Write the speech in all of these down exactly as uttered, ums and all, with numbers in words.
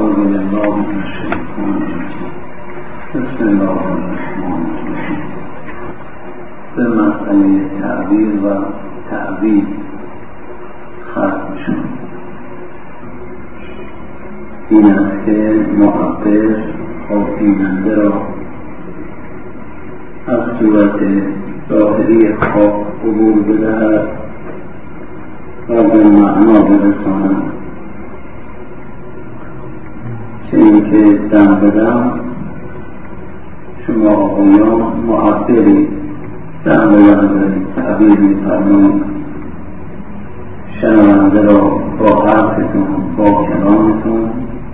أعوذ بالله من الشيطان الرجيم. بسم الله الرحمن الرحیم. به مسئله تعبیر و تعبیر ختم شد. این است که معبر آفریننده را از صورت ظاهری خواب عبور بدهد و به معنا برساند، چه اینکه دم به دم شما آقایان معبری دم به دم دارید تعبیر می‌فرمایید، شنونده را با حرفتون با کلامتون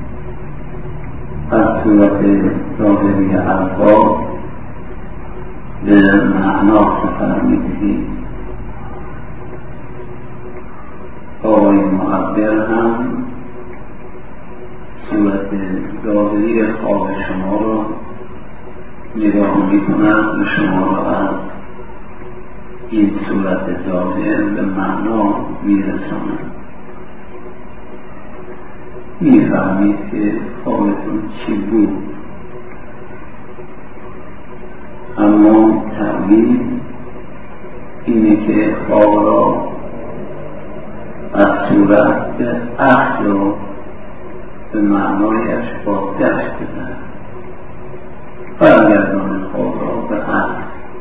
از صورت ظاهری الفاظ به معنا سفر می‌دهید. آقای معبر هم صورت ظاهری خواب شما را نگاه می‌کند و شما را از این صورت ظاهر به معنا می‌رساند. می‌فهمید که خوابتون چی بود، اما تعبیر اینه که خواب را از صورت به اصل و به معنایش بازگشت بدهد، برگردان خواب را به اصل،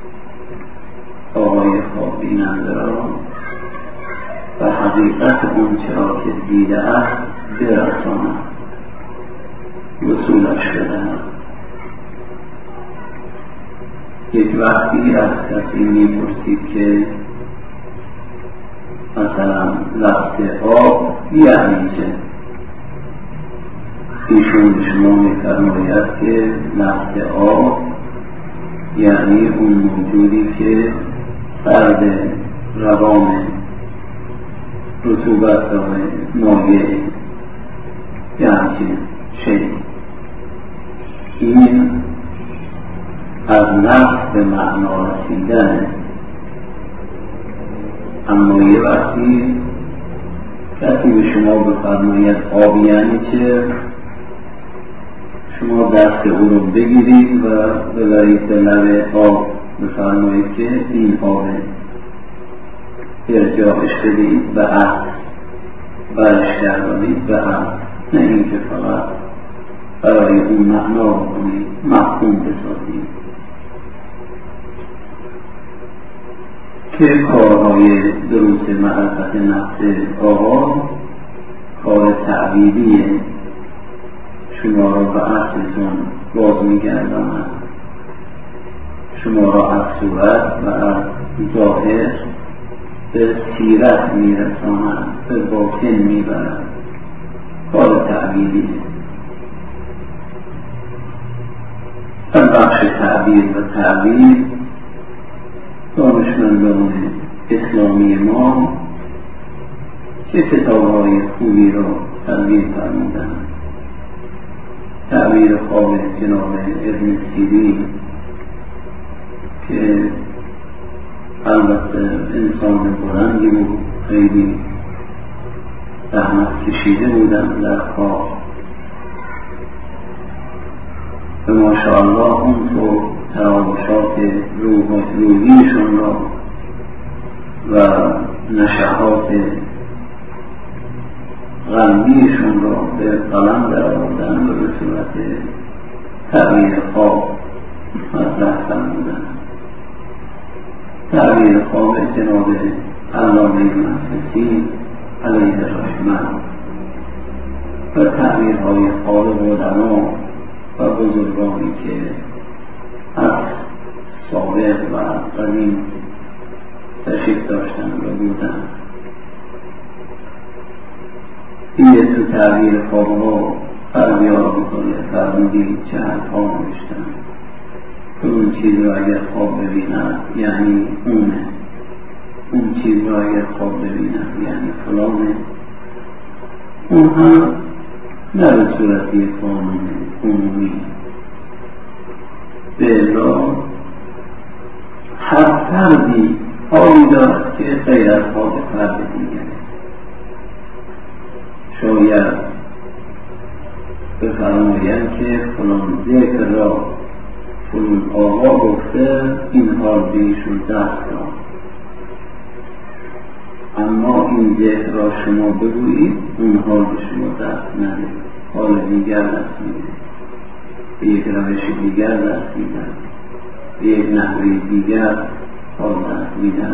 آقای خواب بیننده را به حقیقت اون چرا که دیده است برساند، وصولش بدهد. یک وقتی از کسی میپرسید که مثلا لفظ آب یعنی چه، ایشون به شما می‌فرماید که لفظ آب یعنی اون موجودی که سرد روان رطوبت داره، مایع، یعنی شیء. این از لفظ به معنا رسیدن. اما یه وقتی کسی به شما بفرماید آب یعنی چه، شما دست او رو بگیرید و ببرید به لب آب، بفرمایید که این آبه، ارجاعش بدید به اصل، برش گردانید به اصل، نه اینکه فقط برای اون معنا کنید، مفهوم بسازید. که کارهای دروس معرفت نفس آقا کار تعبیریه، شما را به اصلتون باز می‌گرداند، شما را از صورت و از ظاهر به سیرت میرساند، به باطن میبرد. کار تعبیریه. در بخش تعبیر و تعبیر دانشمندان اسلامی ما چه کتاب‌های خوبی را تعبیر فرمودند. تعبیر خواب جناب ابن سیرین که البته انسان بلندی بود، خیلی زحمت کشیده بودند در خواب و ماشاءالله اونطور تراوشات روحیشون را و نشاهات غنیشون را به قلم در آوردن و به صورت تعبیر خواب مطرح فرمودن. تعبیر خواب جناب علامه مجلسی علیه الرحمه و تعبیرهای خواب علما و بزرگانی که از سابق و قدیم تشریف داشتن و بودن. این تو تعبیر خوابها فرمیار میکنه، فرمودی چه حرفا نوشتن که اون چیز رو اگر خواب ببینن یعنی اونه، اون چیز رو اگر خواب ببینن یعنی فلانه. اون هم نه به صورتی قانون عمومی، به الا هر فردی حالی دارد که غیر از خواب فرد دیگره. شاید بفرمایند که فلان ذکر را فلان آقا گفته این حال به ایشون دست را، اما این ذکر را شما بگویید اون حال به شما دست نده، حال دیگر دست میده، به یک روش دیگر دست میده، به یک نحوه دیگر حال دست میده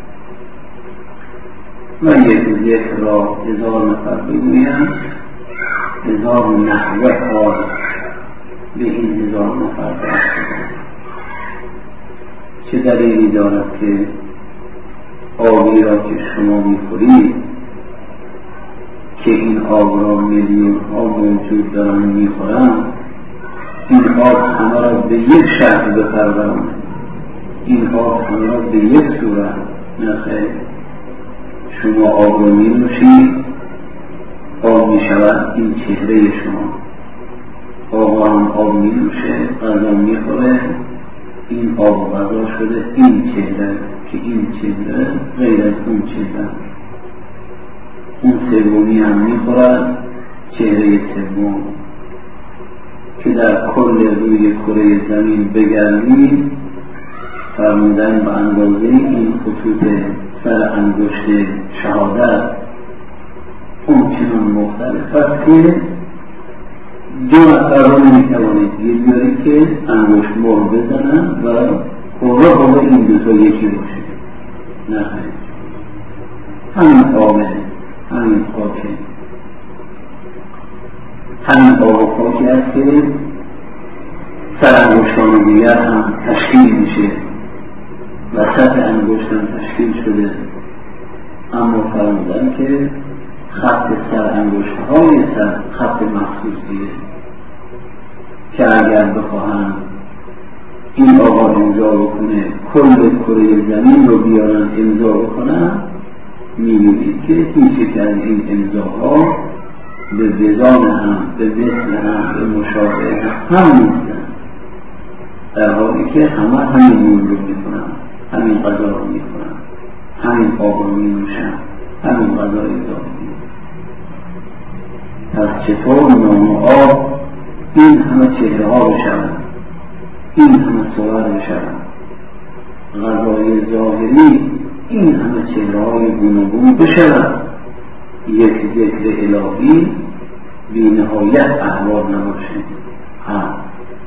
و یک ذکر را هزار نفر بگویند، هزار نحوه حال به این هزار نفر دست میده. چه دلیلی دارد که آبی را که شما میخورید که این آب را میلیون ها موجود دارن میخورن، این آب همه را به یک شکل بپرورند، این آب همه را به یک صورت نخیر. شما آب را می نوشید، آب می شود این چهره شما، آقا هم آب می نوشه، غذا می خوره، این آب غذا شده این چهره، که این چهره غیر از اون چهره. اون سومی هم می خورد، چهره سوم که در کل روی کره زمین بگردید فرمودن به اندازه این خطوط سر انگشت شهادت اون چنان مختلف است که دو نفر رو نمیتوانید یه بیاری که انگشت مهر بزنن و قوه قوه این دوتا یکی باشه. نه همین آمه، همین خاکه، همین آب و خاکی است که سر انگشتان دیگر هم تشکیل میشه و سطح انگشتان تشکیل شده، اما فرمودن که خط سر انگشت های سر خط مخصوصیه که اگر بخواهند این آقا امضا بکنه کل کره زمین رو بیارن امضا بکنن، میبینید که هیچ یک از این امضاها به وزان هم، به مثل هم، به مشابه هم نیستن، در حالی که همه همین نون رو میکنن، همین غذا رو میکنن، همین آب رو مینوشن، همین غذا اضافه میکنن. پس چطور نام آب این همه چهره ها بشوند، این همه صور بشوند، غذای ظاهری این همه چهره های گوناگون بشوند، یک ذکر الهی بی نهایت احوال نباشه. هم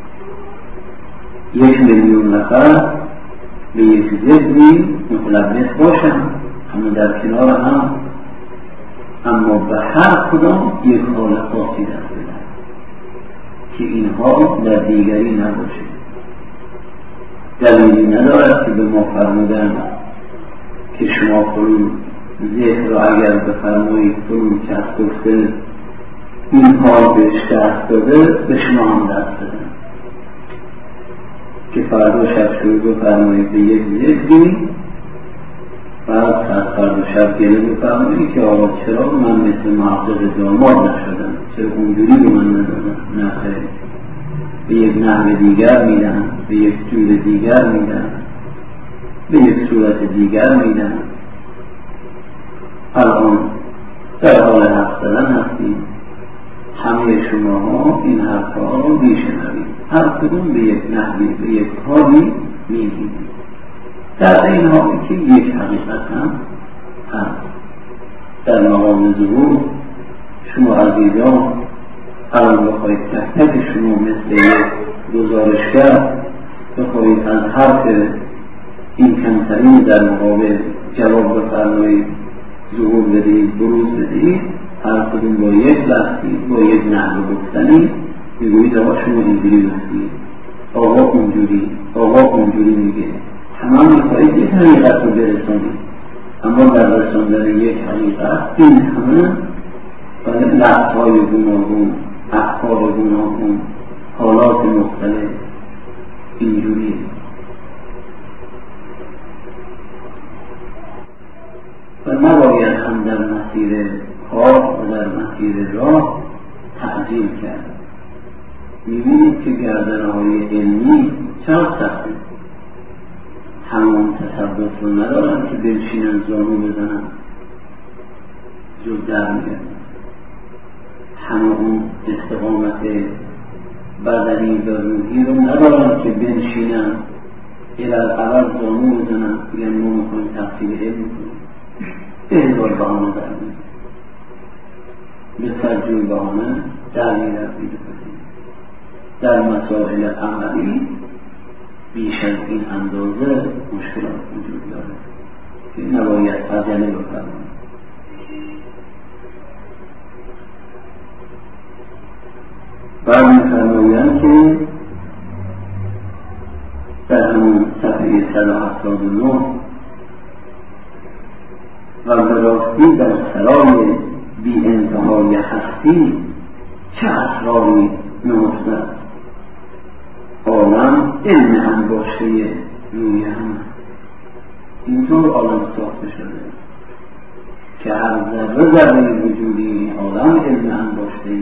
یک میلیون نفر به یک ذکری متلبس باشن، همه در کنار هم، اما به هر کدام یک حال خاصی دست بدن که اینها در دیگری نباشه. دلیلی ندارد که به ما فرمودن که شما فلون ذکر را اگر بفرمایید فلون کس گفته این حال بهش دست داده به شما هم دست دادن، که فردا شب شروع بفرمایید به یک ذکری، بعد از فردا شب گله بفرمایید که آقا چرا من مثل محقق داماد نشدم، چرا اونجوری به من ندادن. نه خیر، به یک نحو دیگر میدن، به یک جور دیگر میدن، به یک صورت دیگر میدن. الان در حال حرف زدن هستیم، همه شما ها این حرف ها رو میشنوید، هر کدوم به یک نحوی، به یک حالی میگید، در این حالی که یک حقیقت هم هست. در مقام ظهور شما عزیزان الان بخواهید تک تک شما مثل یک گزارشگر بخواهید از حرف این کمترین در مقابل جواب بفرمایید، ظهور بدهید، بروز بدهید، هر کدوم با یک لحظی، با یک نحو گفتنی میگویید آقا شما اینجوری گفتید، آقا اونجوری، آقا اونجوری میگه. تمام میخواهید یک حقیقت رو برسانید، اما در رساندن یک حقیقت این همه لحظهای گوناگون، افکار گوناگون، حالات مختلف اینجوریه. و نباید هم در مسیر کار و در مسیر راه تعجیل کرد. میبینید که گردنهای علمی چند سخته، همون تثبت رو ندارن که بنشینن زانو بزنن جز در میگن، همه اون استقامت زحمت بدنی و روحی رو ندارن که بنشینن الالعوض زانو بزنن بگن ما میخوایم تحصیل علم کنیم، به هزار بهانه در میره، به صدجور بهانه در میره. در مسائل عملی بیش از این اندازه مشکلات وجود داره که نباید عجله بفرمایید. بعد می‌فرمایند که در همون صفحه صد و هفتاد و نه و به راستی در سرای بی انتهای هستی چه اسراری نهفته عالم علم انباشته روی هم اینطور عالم ساخته شده که هر ذره ذره وجودی این عالم علم انباشته.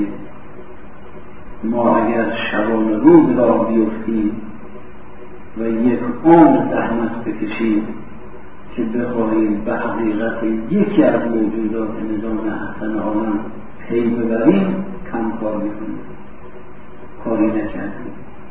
ما اگر شبان روز را بیفتیم و یک عمر زحمت بکشیم که بخواهیم به حقیقت یکی از موجودات نظام احسن عالم پی ببریم، کم کار میکنیم، کاری نکردیم.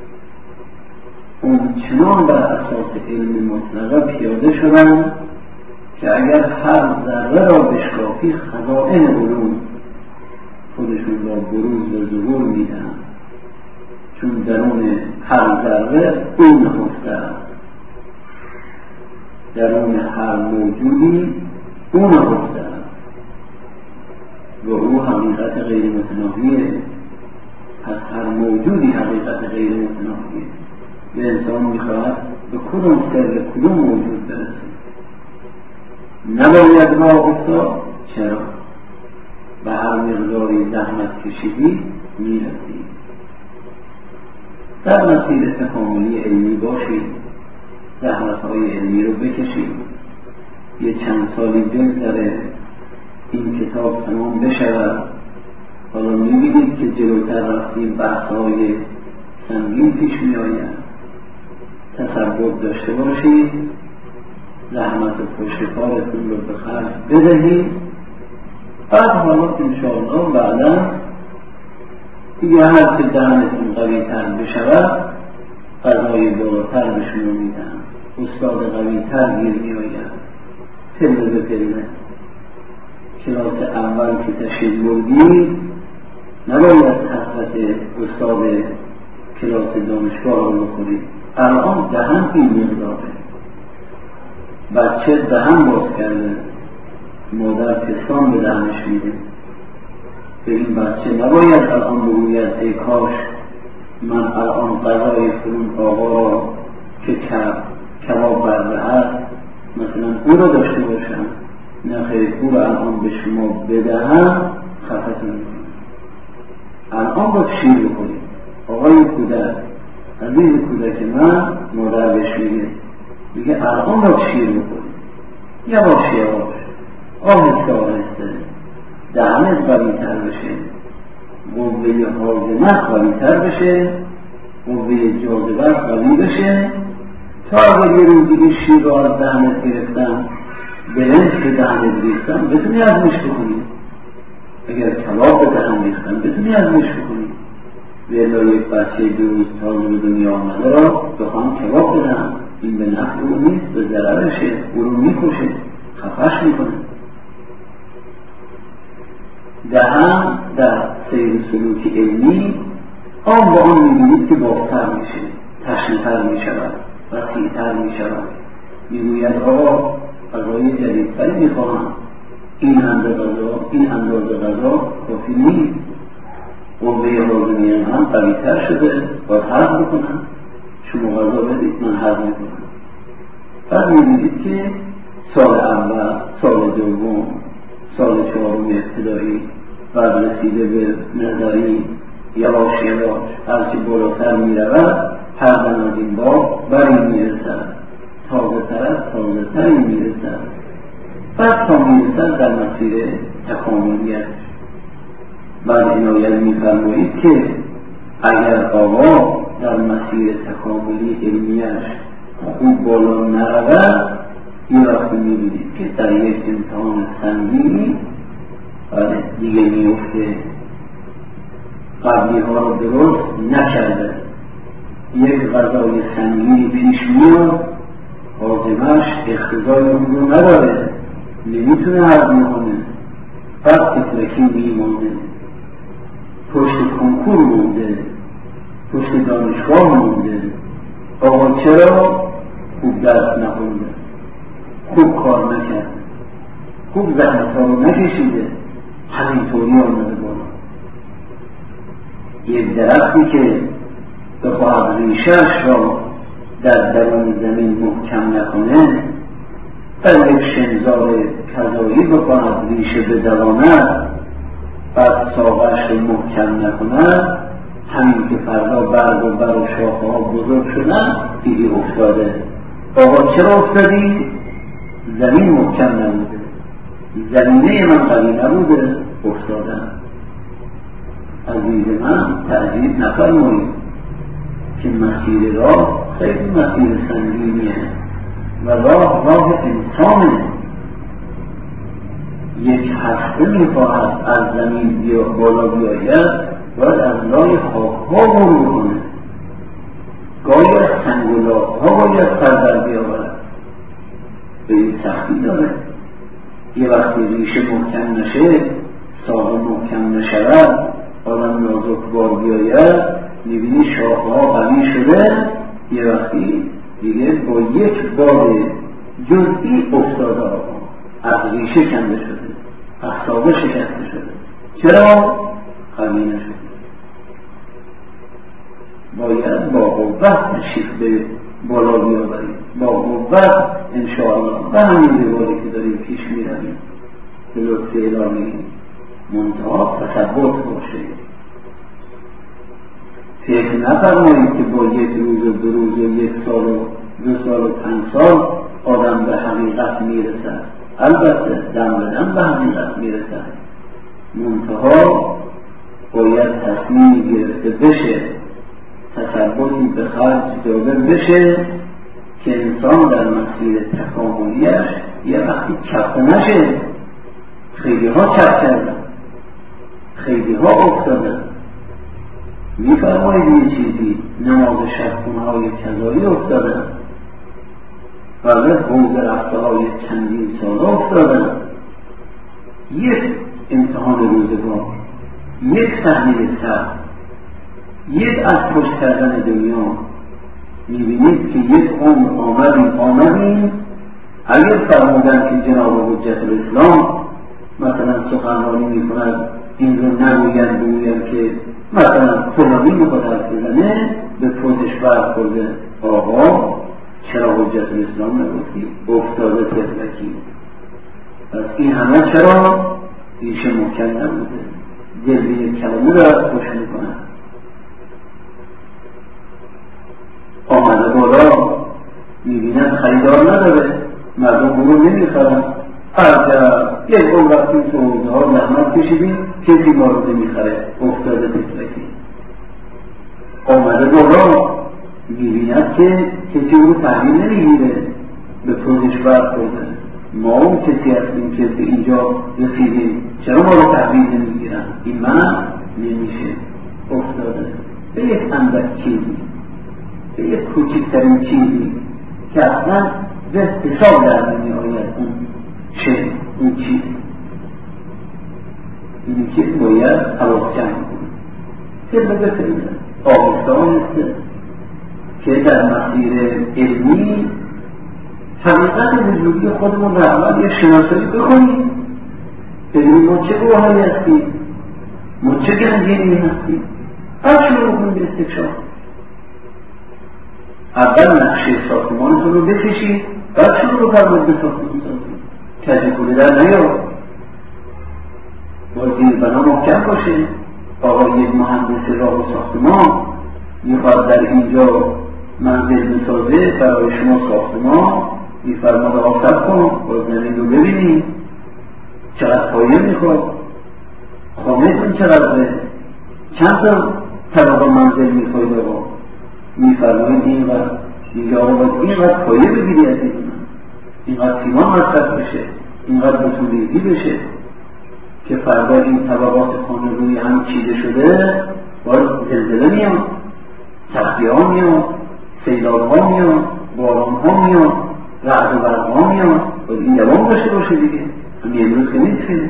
اون چنان بر اساس علم مطلقه پیاده شدن که اگر هر ذره را بشکافی خزائن علوم خودشون را بروز و ظهور میدن، چون درون هر ذره اون نهفته، درون هر موجودی اون نهفته و او حقیقت غیر متناهیه. از هر موجودی حقیقت غیر متناهیه. به انسان میخواهد به کدوم سر کدوم موجود برسه، نباید راه افتاد. چرا؟ به هر مقداری زحمت کشیدی میرسی. در مسیر تکاملی علمی باشید، زحمت های علمی رو بکشید، یه چند سالی بگذره این کتاب تمام بشود. حالا میبینید که جلوتر رفتیم بحث های سنگین پیش می آید. تصبر داشته باشید، زحمت و پشت کارتون رو به خرج بدهید. بعد حالا انشاءالله بعدا دیگه هر چه دهنتون قوی تر بشود غذای بالاتر به شما میدن، استاد قوی تر گیر می آید، پله به پله. کلاس اول که تشکیل بردید نباید حسرت استاد کلاس دانشگاه رو بکنید. الان دهن این مقداره، بچه دهن باز کرده، مادر پستان به دهنش میده. به این بچه نباید الان بگوید ای کاش من الان غذای فلون آقا را که کباب برده هست مثلا او را داشته باشم، نخیر او را الان به شما بدهم خفتون میکنم. الان باید شیر بکنید. آقای کودک، عزیز کودک من، مادر بهش میگه میگه الان باید شیر بکنید، یواش یواش، آهسته آهسته، دهنت قوی تر بشه، قوه هاضمه قوی تر بشه، قوه جاذبه قوی بشه، تا اگر یه روزی که شیر رو از دهنت گرفتم بلند که دهنت ریختم بتونی ازمش بکنی. اگر کباب به دهن ریختم بتونی ازمش بکنی. ویلا یک بچه دو روز تازه به دنیا آمده را بخوام کباب بدم، این به نفع او نیست، به ضررشه، او رو میکشه، خفش میکنه. دهن در سیر سلوک علمی آن با آن میبینید که بازتر میشه، تشنی‌تر میشود، وسیع‌تر میشود. میگوید آقا غذای جدیدتری میخواهم، این اندازه غذا این اندازه غذا کافی نیست، قوه هاضمه من قوی‌تر شده، باید هضم بکنم، شما غذا بدید من هضم میکنم. بعد میبینید که سال اول، سال دوم، سال چهارم ابتدایی، بعد رسیده به نظری، یواش یواش هرچی بالاتر میرود هر دم از این باب بر این میرسد، تازه تر از تازه تری میرسد، بعد تا میرسد در مسیر تکاملیت. بعد عنایت میفرمایید که اگر آقا در مسیر تکاملی علمیش خوب بالا نرود، یه وقتی میبینید که در یک امتحان سنگینی بعد دیگه میفته. قبلی ها رو درست نکرده. یک غذای سنگینی پیش میاد، هاضمه‌اش اقتضای اون رو نداره، نمیتونه هضم کنه، پس تفلکی میمانده، پشت کنکور مونده، پشت دانشگاه مونده. آقا چرا؟ خوب درس نخونده، خوب کار نکرده، خوب زحمت ها رو نکشیده، همینطوری آمده بالا. یک درختی که بخواهد ریشه‌اش را در درون زمین محکم نکنه، در یک شنزار کذایی بخواهد ریشه بدواند، بعد ساقه‌اش رو محکم نکند، همین که فردا برگ و بر و شاخه ها بزرگ شدن دیگه افتاده. آقا چرا افتادی؟ زمین محکم نبوده، زمینه من قوی نبوده، افتادم. عزیز من تعجیب نفرمایید که مسیر راه خیلی مسیر سنگینیه و راه راه انسانه. یک هسته میخواهد از زمین بیا بالا بیاید، باید از لای خاک‌ها مرور کنه، گاهی از سنگ و لاغ‌ها باید سر در بیاورد. به این سختی داره. یه وقتی ریشه محکم نشه، ساقه محکم نشود، آدم نازک بار بیاید، میبینی شاخه‌ها قوی شده، یه وقتی دیگه با یک بار جزئی افتاده آقا، از ریشه کنده شده، از ساقه شکسته شده. چرا؟ قوی نشده. باید با قوت تشریف به بالا بیاوریم، با قوت انشاءالله به همین روایی که داریم پیش میرویم به لطف الهی منتها تثبت باشه. فکر نفرمایید که با یک روز و دو روز و یک سال و دو سال و پنج سال آدم به حقیقت میرسد. البته دم به دم به حقیقت میرسد، منتها باید تصمیمی گرفته بشه، تثبتی به خرج داده بشه که انسان در مسیر تکاملیش یه وقتی چپ نشه. خیلی ها چپ کردن، خیلی ها افتادن. میفرمایید یه چیزی، نماز شبخونه های کذایی افتادن، ولی حوض رفته های چندین ساله افتادن. یک امتحان روزگار، یک صحنه سخت، یک از پشت کردن دنیا، میبینید که یک عمر آمدیم آمدیم اگر فرمودن که جناب حجت الاسلام مثلا سخنرانی میکند، این رو نگوید بگوید که مثلا فلانی میخواد حرف بزنه، به پوزش برخورده، آقا چرا حجت الاسلام نگفتی؟ افتاده تفلکی. پس این همه چرا؟ ریشه محکم نبوده، دل به یک کلمه دارد خوش میکنه. آمده بالا میبینن خریدار نداره، مردم برو نمیخرن، هرچه یک اون وقتی تو حوزه ها زحمت کشیدیم کسی ما رو نمیخره، افتاده تفلکی. آمده بالا میبیند که کسی او رو تحویل نمیگیره، به پوزش برخورده، ما اون کسی هستیم که به اینجا رسیدیم، چرا ما رو تحویل نمیگیرن؟ این من نمیشه، افتاده به یک اندک چیزی، به یک کوچکترین چیزی که اصلا به حساب در نمی آید اون چه، اون چیز. اینی که باید حواس جمع کنه، فیلم بفیلم آهسته آهسته که در مسیر علمی حقیقت وجودی خودمون رو اول یک شناسایی بکنیم، ببینیم ما چه گوهری هستیم، ما چه گنجینی هستیم، بعد شروع کنیم به استکشاف. اول نقشه ساختمانتون رو بکشید، بعد شروع بفرمایید به ساختمان سازی. کجی کوله در نیار، با زیر بنا محکم باشه. آقا یک مهندس راه و ساختمان میخواد در اینجا منزل بسازه برای شما ساختمان، میفرماد آقا صبر کن، با زمین رو ببینید چقدر پایه میخواد، خانهتون چقدره، چند تا طبقه منزل میخواید آقا، میفرمایید اینقدر، میگه آقا باید اینقدر پایه بگیری از این من، اینقدر سیمان مصرف بشه، اینقدر بتونیزی بشه که فردا این طبقات خانه روی هم چیده شده باید زلزله میاد، سختی ها میاد، سیلاب ها میاد، باران ها میاد، رعد و برق ها میاد، باید این دوام داشته باشه دیگه. همین امروز که نیست که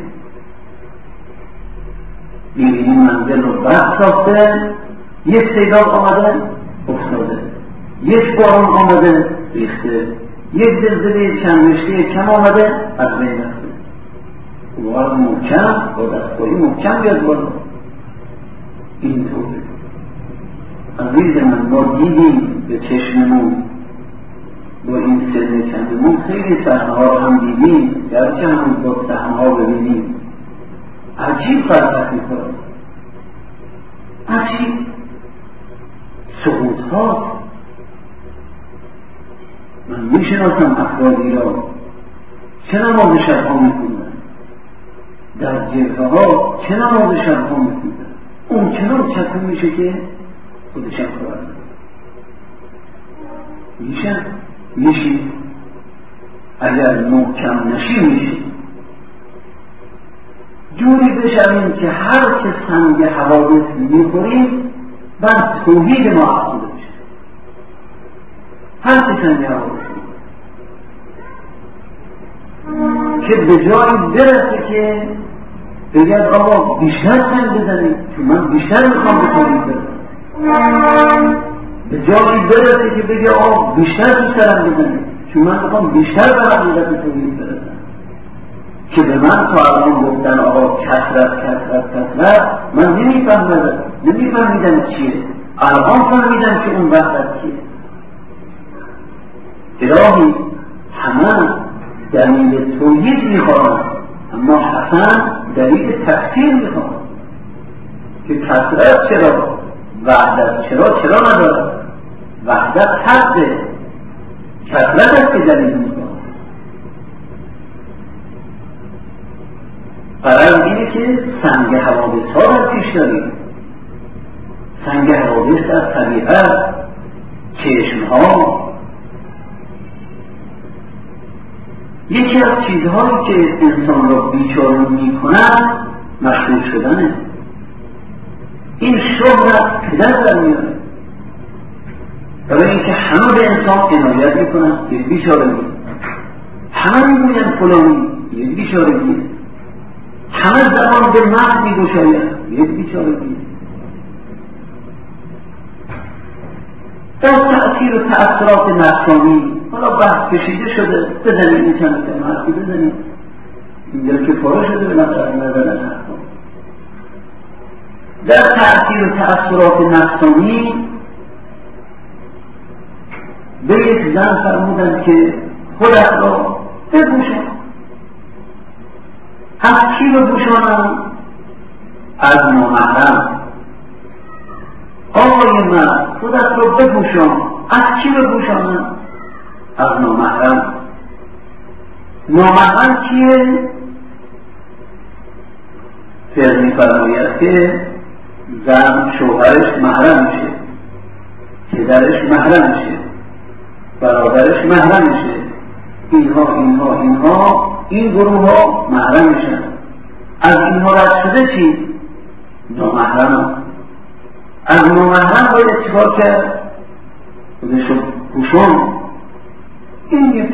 میبینیم منزل رو برق ساخته، یک سیلاب آمده افتاده، یک باران آمده ریخته، یک زلزله چند رشته کم آمده از بین رفته. باید محکم با دستگاهی محکم بیاد بالا. این طوره. عزیز من، ما دیدیم به چشممون با این سن کممون خیلی صحنه ها هم دیدیم، گرچه هم با صحنه ها ببینیم عجیب فرصت میکنه، عجیب سقوط هاست. من میشناسم افرادی را چه نماز شب ها میکنن، در جبهه ها چه نماز شب ها میکنن، اون چنان چطور میشه که خودشم خواهد میشه میشه اگر محکم نشی میشه جوری بشویم که هر چه سنگ حوادث میخوریم بر توحید ما افزوده بشه. هر چه سنگ حوادث که به جایی برسه که بگید آقا بیشتر سنگ بزنید که من بیشتر میخوام به توحید برسم. به جایی برسه که بگه آقا بیشتر تو سرم بزنید که من میخوام بیشتر به حقیقت توحید برسم. که به من تا الان گفتن آقا کثرت کثرت کثرت من نمیفهمیدم نمیفهمیدم چیه، الان فهمیدم که اون وحدت چیه. الهی همه دلیل توحید میخوان، اما حسن دلیل تفسیر میخوان که کثرت چرا، وحدت چرا چرا نداره. وحدت حقه، کثرت است که دلیل میخوان. قرار اینه که سنگ حوادث ها در پیش داریم، سنگ حوادث در طبیعت، چشم ها. یکی از چیزهایی که انسان را بیچاره میکنن مشهور شدنه. این شهرت پدر در میاره، برای اینکه همه به انسان عنایت میکنن یک بیچارگی، همه میگوین فلانی یک بیچارگی، همه زبان به مرد میگوشاید یک بیچارگی. در تأثیر و تأثیرات نفسانی حالا بحث کشیده شده، بزنید این چند که مرد بزنید اینجا که پاره شده به نظر نزدن حرفا. در تأثیر و تأثیرات نفسانی به یک زن فرمودن که خودت را بپوشان. از کی بپوشانم؟ از نامحرم. آقای من خودت را بپوشان. از کی بپوشانم؟ از نامحرم. نامحرم کیه؟ فعل می‌فرماید که زن شوهرش محرم میشه، پدرش محرم میشه، برادرش محرم میشه، اینها اینها اینها این گروه ها محرم میشن. از اینها رد شده چی؟ نامحرم. از نامحرم باید چیکار کرد؟ خودشو پوشون. این یک.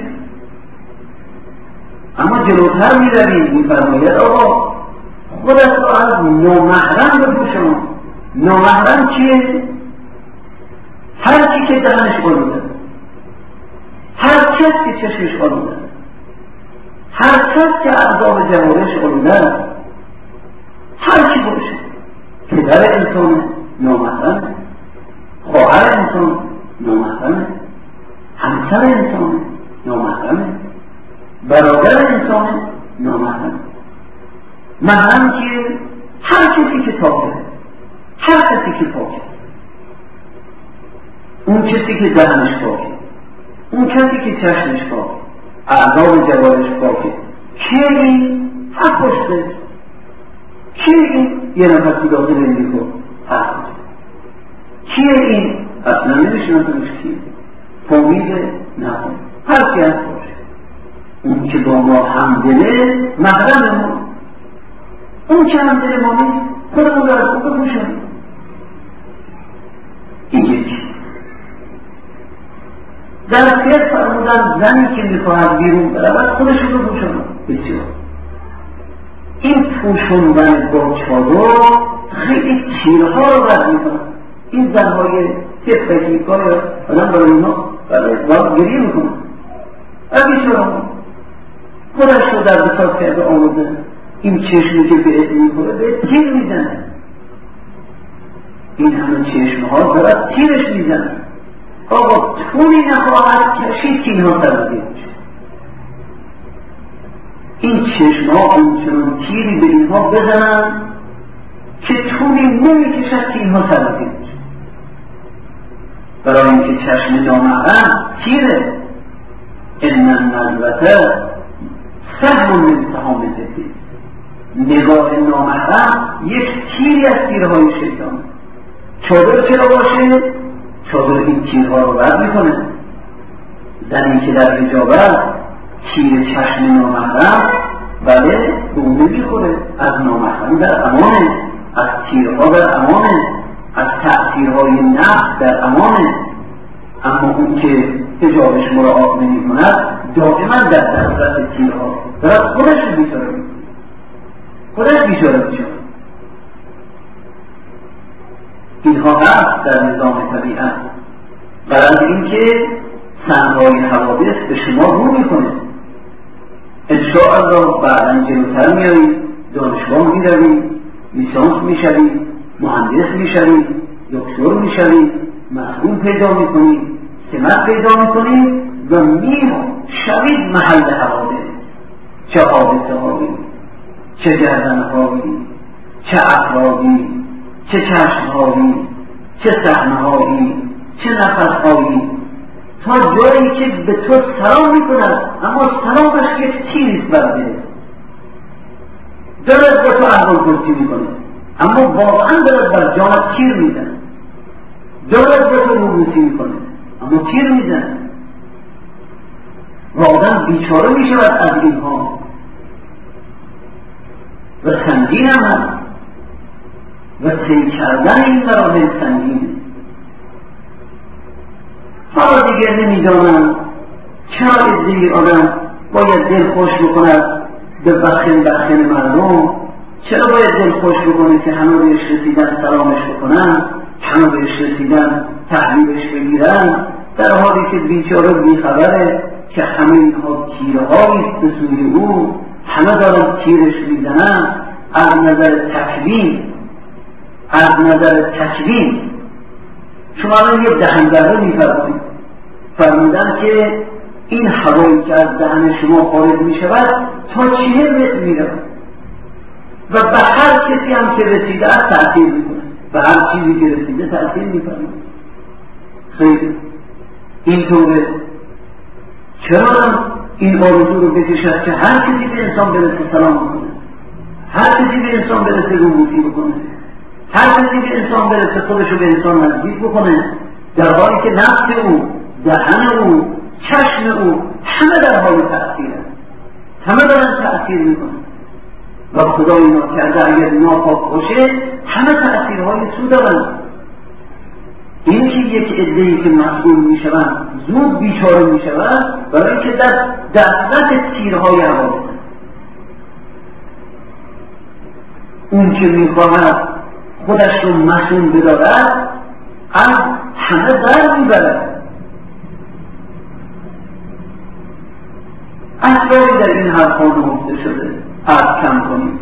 اما جلوتر میروید میفرماید آقا خودت رو از نامحرم بپوشون. نامحرم چیه؟ هر چی که دهنش آلوده، هر کس که چشمش آلوده، هر کس که اعضاب جوارحش آلوده، هر چی باشه، پدر انسان نامحرمه، خواهر انسان نامحرمه، همسر انسان نامحرمه، برادر انسان نامحرمه. محرم که هر کسی که طاهره، هر کسی که پاکه، اون کسی که دهنش پاکه، اون کسی که چشمش پاکه، اعضاب جوارحش پاکه. کیه این؟ حق پشته. کیه این؟ یه نفر که داخل این کن حق پشته. کیه این؟ اصلا نمیشناسمش کیه، فامیله نفهم، هر کی هست باشه. اون که با ما همدله محرم ما، اون که همدل ما نیست خودمون رو از اون بپوشنیم. در فقه فرمودن زنی که میخواهد بیرون برود خودشون رو پوشونه. بسیار این پوشوندن با چادر خیلی تیرها رو رد میکنن. این زنهای تفکی کار آدم برای اینا باید گریه میکنن. اگه چرا خودش رو در بساط کرده آمده این چشمی که به ات میخوره به تیر میزنه. این همه چشمها دارد تیرش میزنه. آقا تونی نخواهد کشید که اینها سرازی میشه. این چشمها اونچنان تیری به اینها بزنن که تونی نمیکشد که اینها سرازی میشه. برای اینکه چشم نامحرم تیره. ان النظرة سهم من سهام ابلیس. نگاه نامحرم یک تیری از تیرهای شیطان. چادر چرا باشه؟ چادر این تیرها رو رد میکنه. زنی که در حجاب است تیر چشم نامحرم بله به اون نمیخوره. از نامحرم در امانه، از تیرها در امانه، از تأثیرهای نفس در امانه. اما اون که حجابش مراعات نمی کند دائما در دسترس تیرها دارد خودش رو بیچاره میکنه. خودش بیچاره میشه. اینها هست در نظام طبیعت. برای اینکه سنگهای حوادث به شما رو میکنه. انشاءالله بعدا جلوتر میایید، دانشگاه میروید، لیسانس میشوید، مهندس میشوید، دکتر میشوید، مسئول پیدا میکنید، سمت پیدا میکنید و میشوید محل حوادث. چه حادثه هایی، چه گردن هایی، چه افرادی، چه چشم هایی، چه صحنه هایی، چه نفس هایی، تا جایی که به تو سلام میکند اما سلامش یک تیریست برده. دارد به تو احوال پرسی میکنه اما واقعا دارد بر جانت تیر میزنه. دارد به تو روبوسی میکنه اما تیر میزنه. و آدم بیچاره میشود از اینها و سنگین هم هست و طی کردن این مراحل سنگینه. حالا دیگر نمیدانم چرا عده‌ای آدم باید دل خوش بکند به بخن بخن مردم. چرا باید دل خوش بکنه که همه بهش رسیدن سلامش بکنن، همه بهش رسیدن تحلیلش بگیرن، در حالی که بیچاره بیخبره که همه اینها تیرهاییست به سوی او. همه دارن تیرش میزنن. از نظر تکوین از نظر تکوین شما الان یک دهن‌دره می‌فرمایید، فرمودن که این هوایی که از دهن شما خارج می‌شود تا چهل متر می‌رود و به هر کسی هم که رسیده است تأثیر می‌کنه. به هر چیزی که رسیده تأثیر می‌کنه. خیلی اینطوره. چرا این آرزو رو بکشد که هر کسی به انسان برسه سلام بکنه، هر کسی به انسان برسه روبوسی بکنه، هر کسی به انسان برسه خودشو به انسان نزدیک بکنه، در حالی که نفس او، دهن او، چشم او همه در حال تأثیر هست. همه دارن تأثیر میکنه و خدا اینا کرده اگر ناپاک باشه همه تأثیرهای سو دارن. این که یک عده‌ای که مسئول میشوند زود بیچاره میشوند برای اینکه در دسترس تیرهای حوادث. اون که میخواهد خودش رو مسئول بدارد از همه در میبرد. اسراری در این حرفا نهفته شده، عرض کم کنیم.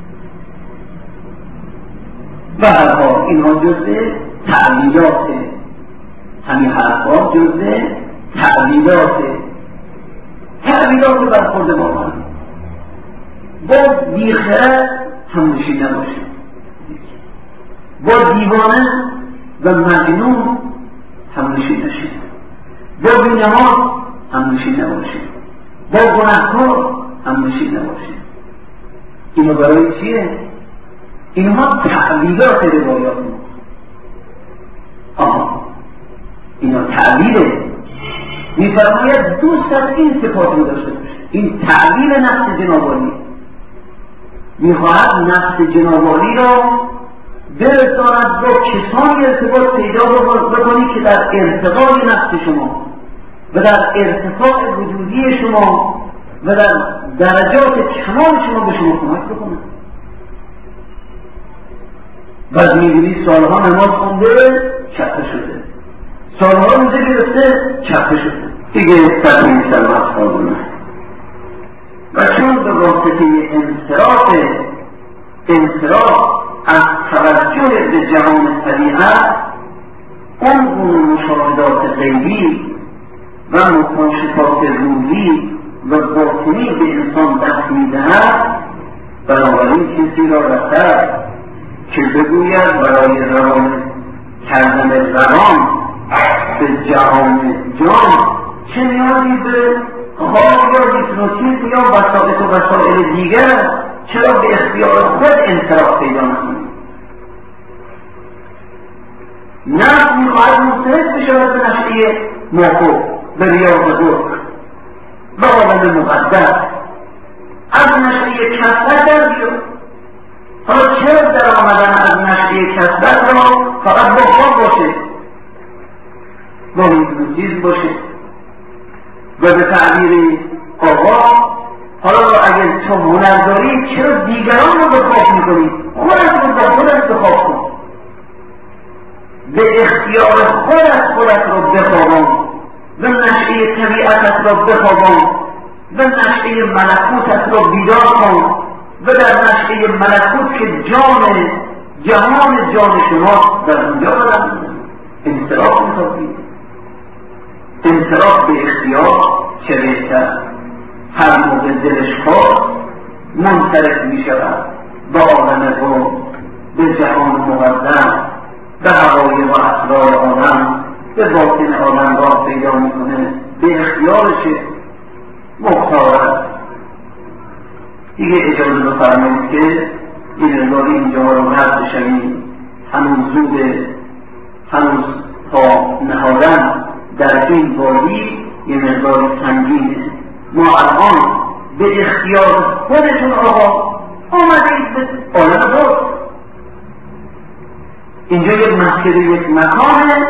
به هر حال اینها جزء تعلیلات، همین حرفا جزء تعلیلات تعلیلات برخورد با من. با بیخرد همنشین نباشید، با دیوانه و مجنون همنشین نشید، با بی‌نماز همنشین نباشید، با گناهکار همنشین نباشید. اینو برای چیه؟ اینها تعلیلات روایات ماست. آها اینا تعلیله. میفرماید دوست از این صفات رو داشته باشه. این تعلیل نفس جنابالی. میخواهد نفس جنابالی را برساند با کسانی ارتباط پیدا بکنی که در ارتقای نفس شما و در ارتفاع وجودی شما و در درجات کمال شما به شما کمک بکنه. بعد می‌بینی سالها نماز خونده چپه شده، سالها روزه گرفته چپه شده، دیگه تقریبی سلامت خواهدونه. و چون به واسطه انصراف انصراف از توجه به جهان طبیعت، اون گونه مشاهدات غیبی و مکاشفات روحی و باطنی به انسان دست می‌دهد، بنابراین کسی را رسد که بگوید برای روان کردن روان به جهان جان چه نیازی به خواب یا هیپنوتیزم یا وسایط و وسایل دیگر، چرا به اختیار خود انصراف پیدا نکنید؟ نفس میخواهد مستعد بشود به نشأه موقوف، به ریاض حکم، به عالم مقدس، از نشأه کثرت در بیاد. حالا چرا در آمدن از نشأه کثرت را فقط با خواب باشه، با هیپنوتیزم باشه و به تعبیر آقا حالا اگر تو هنر داری چرا دیگران رو به خواب میکنی؟ خودت رو با خودت به خواب کن، به اختیار خودت خودت رو بخوابان و نشأه طبیعتت را بخوابان و نشأه ملکوتت را بیدار کن و در نشأه ملکوت که جان جهان جان شما در اونجا بدن انصراف میخوابید. انصراف به اختیار چه بهتر، هر موقع دلش خواست منصرف میشود به عالم قرب، به جهان مقدس، به حقایق و اسرار عالم، به باطن عالم راه پیدا میکنه، به اختیارش مختار است. دیگه اجازه بفرمایید که این مقداری اینجا رو رد بشویم، هنوز زوده، هنوز تا نهادن در این وادی یه مقداری سنگینه. ما الان به اختیار خودتون آقا آمدید به عالم بود. اینجا یک مسجد، یک مکانه،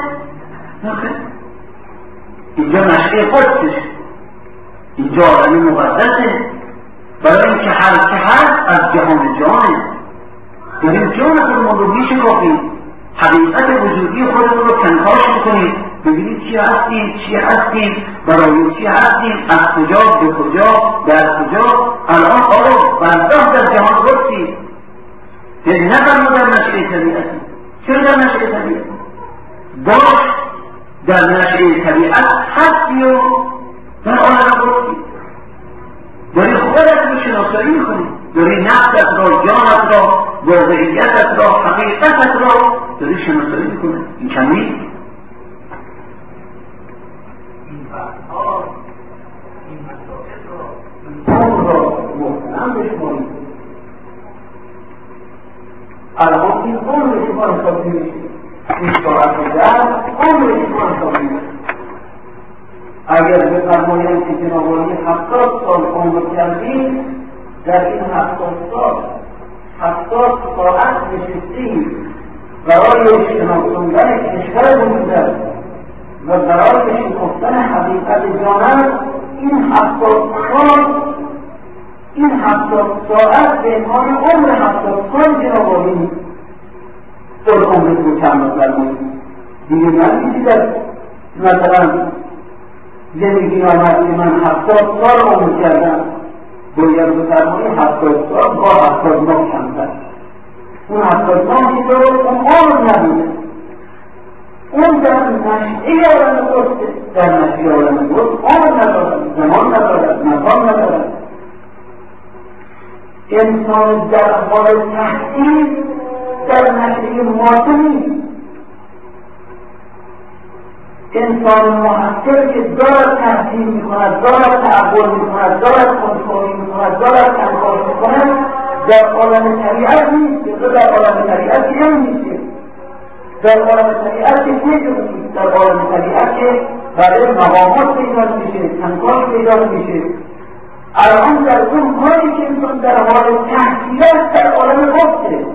اینجا نشأه قدسه، اینجا عالم مقدسه، برای اینکه هر که هست از جهان جانه. داریم جان خودمون رو میشکافیم، حقیقت وجودی خودمون رو کنکاش میکنیم، ببینید چی هستیم، چی هستیم، برای چی هستیم، از کجا به کجا، در کجا. الان آقا برداشت در جهان قدسی، یعنی نفرمو در نشأه طبیعتی. چرا در نشأه طبیعتی؟ باش در نشأه طبیعت هستی و در عالم قدسی داری خودت رو شناسایی میکنی، داری نفست را، جانت را، واقعیتت را، حقیقتت را داری شناسایی میکنی. این کمی این وقتها این مسائل را اون را محترم بشمارید. الان این عمر شما حسابی میشه، این ساعت در عمر شما حسابی میشه. اگر بفرمایند که جنابالی هفتاد سال عمر کردیم، در این هفتاد سال هفتاد ساعت نشستیم برای شناساندن کشور مقدس و برای شکفتن حقیقت جانت. این هفتاد سال این هفتاد ساعت به عنوان عمر هفتاد سال جنابالی در عمر رو کم فرمایید. دیگه من دیگر مثلا زندگی آمد که من هفتاد سال عمر کردم، باید بفرمایی هفتاد سال با هفتاد ماه کمتر. اون هفتاد ماهی رو اون عمر نبوده، اون در نشعه عالم قدسه. در نشعه عالم قدس عمر ندارد، زمان ندارد، مکان ندارد. انسان در حال تحصیل در نشعه ماده نیست. انسان محصل که دارد تحصیل میکند، دارد تعبیر میکند، دارد کنترل میکند، دارد کنکاش میکند، در عالم طبیعت نیست. یا در عالم طبیعت که هم نیست، در عالم طبیعت که نیست، در عالم طبیعت که برای مقامات پیدا میشه، کنکاش پیدا میشه. الان در اون حالی که انسان در حال تحصیل است در عالم قدسه،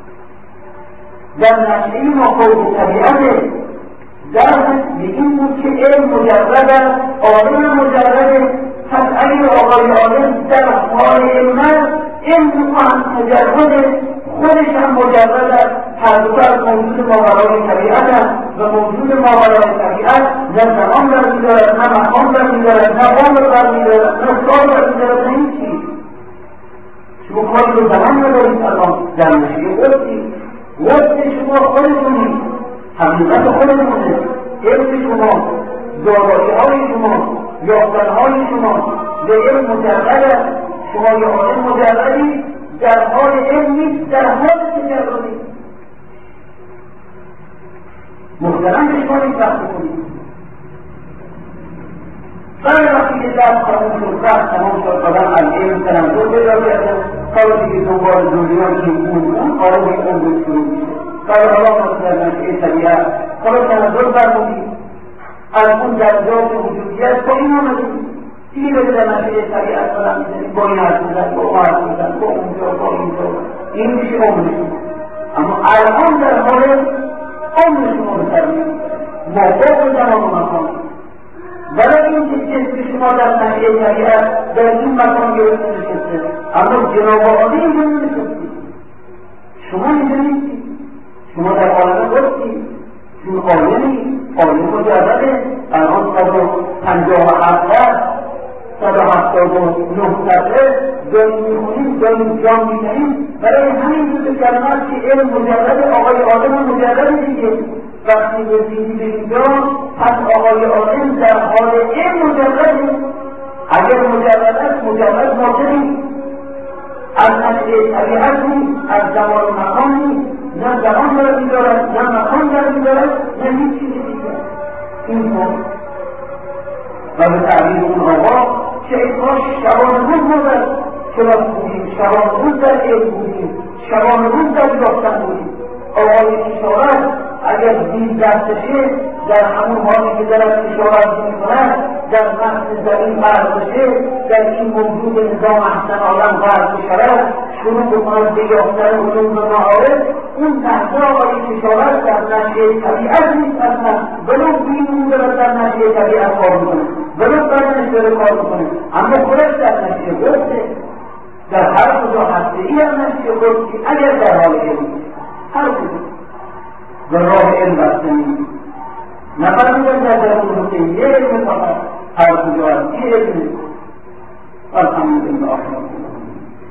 در نشعه ما فوق طبیعته. در به این بود که علم مجرد است، عالم مجرد. پس اگر آقای عالم در حال علم است، علم مجرد خودش هم مجرد است. هر دو از موجود ماورای طبیعت است و موجود ماورای طبیعت نه زمان برمی‌دارد، نه مکان برمی‌دارد، نه عمر برمی‌دارد، نه سال برمی‌دارد، نه هیچ چیز. شما کاری به زمان ندارید. الان در نشیه قدسی قدس شما خودتونید، حقیقت خودتونه، علم شما، دارایی‌های شما، یافتن‌های شما به علم مجرد است. شما یه عالم مجردی در حال علم نیست، در حال تجردی. محترم بشمارید وقت کنید. بعد وقتی که درس تمام شد، وقت تمام شد، آدم از علم تنظر پیدا کرده، کار دیگه دنبال دنیا این اون اون آرام این اون بود شروع میشه. کار آرام هست در نشعه طبیعت، کار تنظر برمونید از اون درجات وجودیت با این آمدید. دیگه بده در نشعه طبیعت کنم میزنید، با این حرف میزن، با اون حرف میزن، با اونجا، با اینجا. این میشه عمر شما. اما الان در حال عمر شما به سر میاد، موقع زمان و مکان. برای این که جسم شما در نشعه طبیعت در این مکان گرفته نشسته، اما جناب عالی اینجا نشستید. شما اینجا نیستید، شما در عالم قدسید، چون عالمی عالم مجرده. الان صد و پنجاه و هفت صد و هفتاد و نه صفحه داریم میخونیم، داریم جان میدهیم. برای همین دو کلمات که علم مجرد آقای آدم مجرد دیگه. وقتی رسیدی به اینجا پس آقای آدم در حال علم مجرده. اگر مجرد است مجرد مادری از نشعه طبیعت نیست، از زمان و مکان نیست، نه زمان در میدارد، نه مکان در میدارد، نه هیچ چیزی دیگر. این بود و به تعبیر اون آقا که ایتاش شبان روز ما در کلاس بودیم، شبان روز در علم بودیم، شبان روز در یافتن بودیم. آقای کشاورز اگر دید دستشه در همون حالی که دارد کشاورزی میکند در مغز زمین غرق بشه، در این موجود نظام احسن عالم غرق بشود، شروع بکند به یافتن علوم و معارف، اون لحظه آقای کشاورز در نشعه طبیعت نیست اصلا. ولو بیرون دارد در نشعه طبیعت کار میکنه، ولو بدنش داره کار میکنه، اما خودش در نشعه قدسه. در هر کجا هسته ای هم نشعه قدسی. اگر در حال علم هر کجا به راه علم بسته نیست، نفرمیدن در درون حسین یه علم فقط، هر کجا هست یه علم. الحمدلله.